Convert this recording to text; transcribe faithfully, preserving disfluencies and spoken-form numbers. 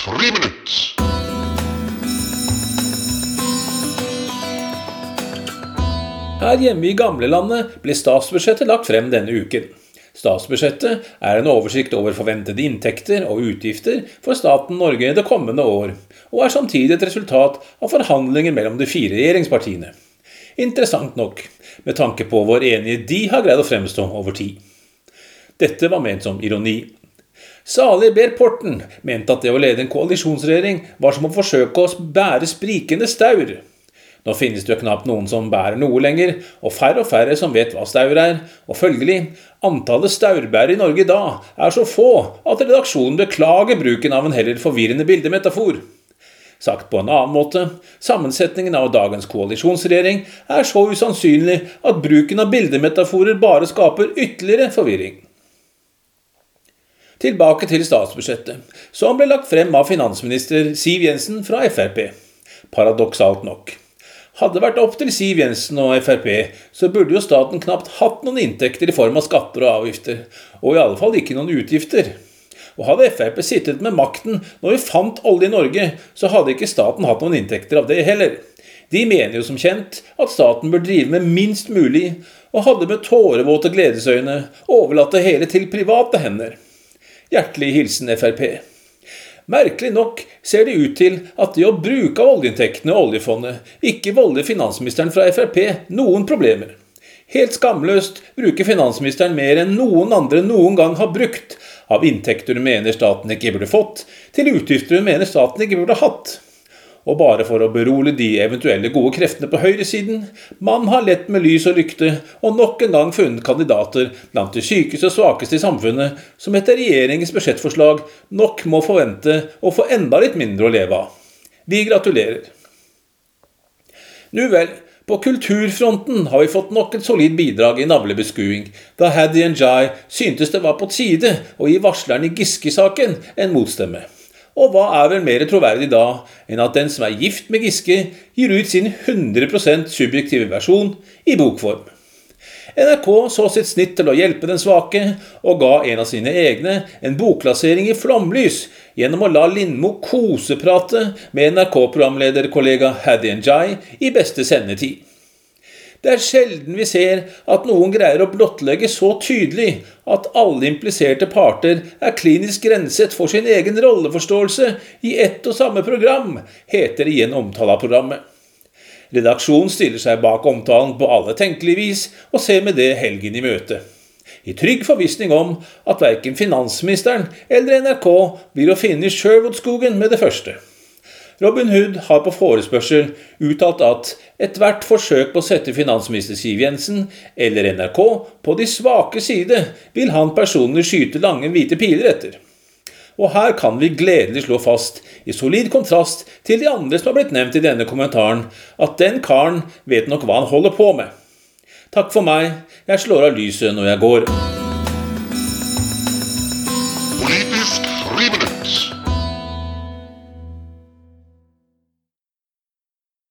Friminutt. Her hjemme i gamlelandet ble statsbudsjettet lagt frem denne uken. Statsbudsjettet er en oversikt over forventede inntekter og utgifter for staten Norge det kommende år, og er samtidig et resultat av forhandlinger mellom de fire regjeringspartiene. Interessant nok, med tanke på hvor enige de har greid å fremstå over tid. Dette var ment som ironi. Salig Ber Porten mente at det å lede en koalisjonsregjering var som å forsøke å bære sprikende staur. Nå finnes det jo knapt noen som bærer noe lenger, og færre og færre som vet hva staur er, og følgelig, antallet staurbærere i Norge da er så få at redaksjonen beklager bruken av en heller forvirrende bildemetafor. Sagt på en annen måte, sammensetningen av dagens koalisjonsregjering er så usannsynlig at bruken av bildemetaforer bare skaper ytterligere forvirring. Tilbake til statsbudsjettet, som ble lagt frem av finansminister Siv Jensen fra F R P. Paradoksalt nok. Hadde det vært opp til Siv Jensen og F R P, så burde jo staten knapt hatt noen inntekter i form av skatter og avgifter, og i alle fall ikke noen utgifter. Og hadde F R P sittet med makten når vi fant olje i Norge, så hadde ikke staten hatt noen inntekter av det heller. De mener jo som kjent at staten bør drive med minst mulig, og hadde med tårevåte gledesøyne overlatt det hele til private hender. Hjertelig hilsen F R P. Merkelig nok ser det ut til at det å bruke av oljeinntektene og oljefondet ikke volder finansministeren fra F R P noen problemer. Helt skamløst bruker finansministeren mer enn noen andre noen gang har brukt av inntekter hun mener staten ikke burde fått, til utgifter hun mener staten ikke burde hatt. Og bare for å berolige de eventuelle gode kreftene på høyresiden, man har lett med lys og lykte, og nok en gang funnet kandidater blant de sykeste og svakeste i samfunnet, som etter regjeringens budsjettforslag nok må forvente å få enda litt mindre å leve av. Vi gratulerer. Nu vel, på kulturfronten har vi fått nok et solid bidrag i navlebeskuing, da Haddy Njay syntes det var på tide å gi varsleren i Giske-saken en motstemme. Og hva er vel mer troverdig da, enn at den som er gift med Giske gir ut sin hundre prosent subjektive versjon i bokform. N R K så sitt snitt til å hjelpe den svake, og ga en av sine egne en bokklassering i flomlys, gjennom å la Lindmo koseprate med N R K-programlederkollega Haddy Njay i beste sendetid. Det er sjelden vi ser at noen greier å blottlegge så tydelig at alle impliserte parter er klinisk grenset for sin egen rolleforståelse i ett og samme program, heter det i en omtale av programmet. Redaksjonen stiller seg bak omtalen på alle tenkelige vis og ser med det helgen i møte. I trygg forvissning om at hverken finansministeren eller N R K blir å finne i Sherwoodskogen med det første. Robin Hood har på forespørsel uttalt at et hvert forsøk på å sette finansminister Siv Jensen eller N R K på de svake side vil han personlig skyte lange hvite piler etter. Og her kan vi gledelig slå fast, i solid kontrast til de andre som har blitt nevnt i denne kommentaren, at den karen vet nok hva han holder på med. Takk for meg, jeg slår av lyset når jeg går.